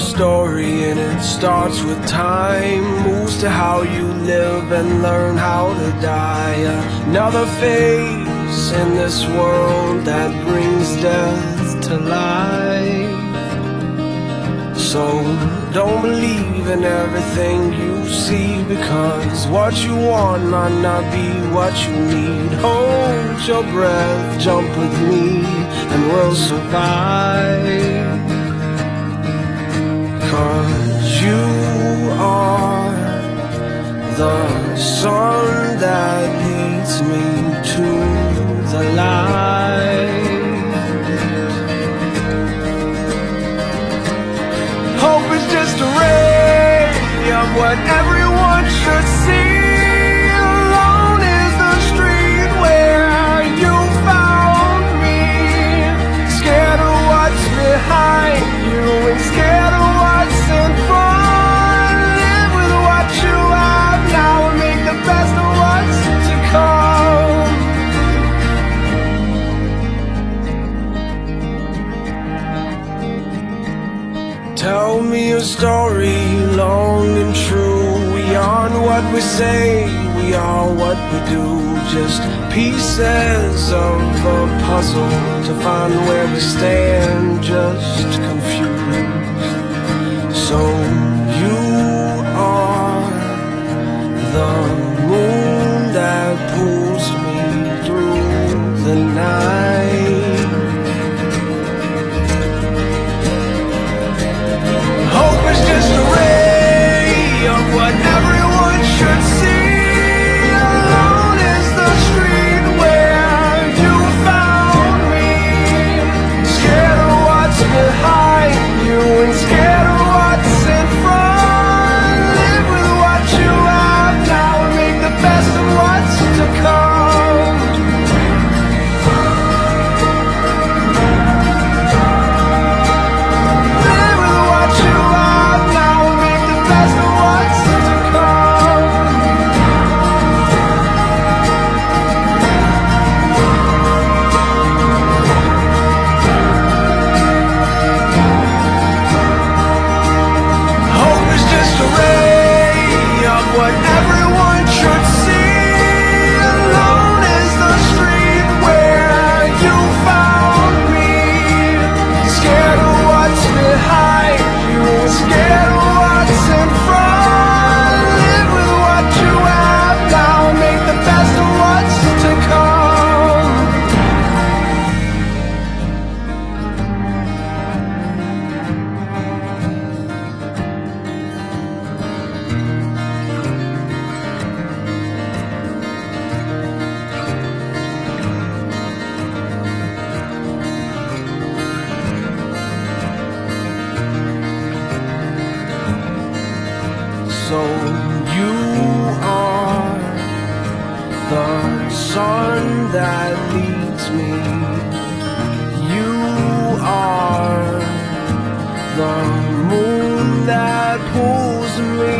story and it starts with time. Moves to how you live and learn how to die. Another phase in this world that brings death to life. So don't believe in everything you see, because what you want might not be what you need. Hold your breath, jump with me, and we'll survive. 'Cause you are the sun that leads me to the light. Hope is just a ray of what everyone should see. Alone is the street where you found me. Scared of what's behind you and scared of what's in front. Live with what you have now and make the best of what's to come. Tell me a story long and true. We aren't what we say, we are what we do. Just pieces of a puzzle to find where we stand, just confused. So you are the moon that pulls me through the night. Hope is just a ray of what everyone should see. Alone is the street where you found me. Scared of what's behind you and scared of what's in front. Live with what you have now and make the best of what's to come. Live with what you have now and make the best of what's to come. Hope is just a ray of what everyone should see. Alone is the street where you found me. Scared of what's behind you, scared of what's in front. Live with what you have now and make the best of what's to come. So you are the sun that leads me. You are the moon that pulls me